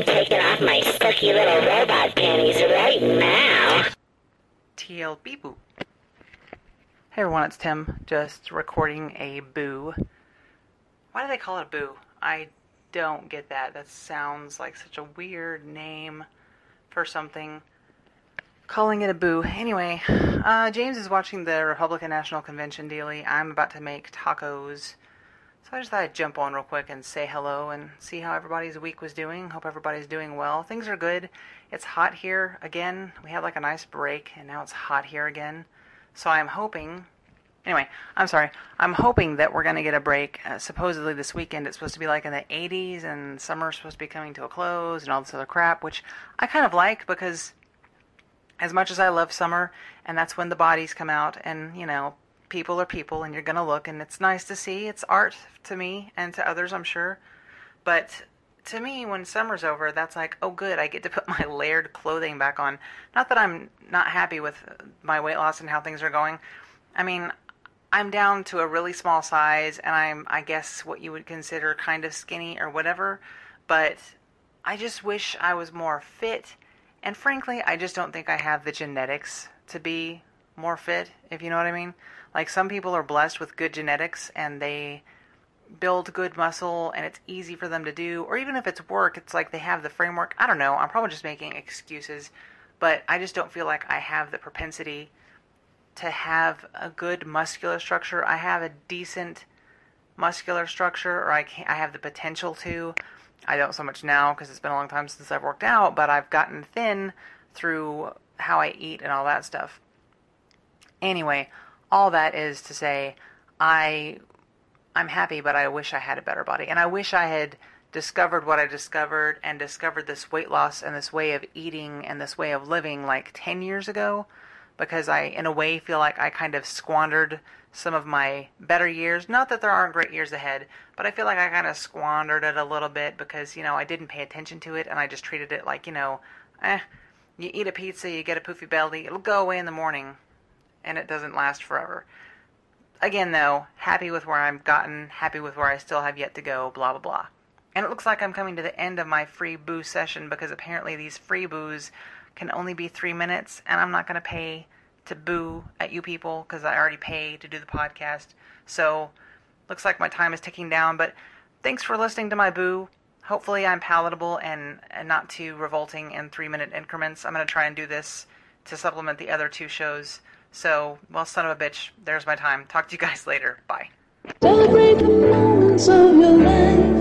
I'm taking off my sucky little robot panties right now. TLB boo. Hey everyone, it's Tim, just recording a boo. Why do they call it a boo? I don't get that. That sounds like such a weird name for something. Calling it a boo. Anyway, James is watching the Republican National Convention daily. I'm about to make tacos. So I just thought I'd jump on real quick and say hello and see how everybody's week was doing. Hope everybody's doing well. Things are good. It's hot here again. We had like a nice break and now it's hot here again. So I'm hoping... Anyway, I'm sorry. I'm hoping that we're going to get a break. Supposedly this weekend it's supposed to be like in the 80s and summer's supposed to be coming to a close and all this other crap, which I kind of like because as much as I love summer and that's when the bodies come out and, you know, people are people and you're going to look and it's nice to see. It's art to me and to others, I'm sure. But to me, when summer's over, that's like, oh good, I get to put my layered clothing back on. Not that I'm not happy with my weight loss and how things are going. I mean, I'm down to a really small size, and I'm, I guess, what you would consider kind of skinny or whatever, but I just wish I was more fit, and frankly, I just don't think I have the genetics to be more fit, if you know what I mean. Like, some people are blessed with good genetics, and they build good muscle, and it's easy for them to do, or even if it's work, it's like they have the framework. I don't know, I'm probably just making excuses, but I just don't feel like I have the propensity to have a good muscular structure. I have a decent muscular structure, or I have the potential to. I don't so much now because it's been a long time since I've worked out, but I've gotten thin through how I eat and all that stuff. Anyway, all that is to say, I'm happy, but I wish I had a better body. And I wish I had discovered what I discovered and discovered this weight loss and this way of eating and this way of living like 10 years ago. Because I, in a way, feel like I kind of squandered some of my better years. Not that there aren't great years ahead, but I feel like I kind of squandered it a little bit because, you know, I didn't pay attention to it and I just treated it like, you know, you eat a pizza, you get a poofy belly, it'll go away in the morning and it doesn't last forever. Again, though, happy with where I've gotten, happy with where I still have yet to go, blah, blah, blah. And it looks like I'm coming to the end of my free boo session because apparently these free boos can only be 3 minutes, and I'm not going to pay to boo at you people because I already pay to do the podcast. So, looks like my time is ticking down, but thanks for listening to my boo. Hopefully I'm palatable and not too revolting in 3-minute increments. I'm going to try and do this to supplement the other 2 shows. So, well, son of a bitch, there's my time. Talk to you guys later. Bye. Celebrate the moments of your life.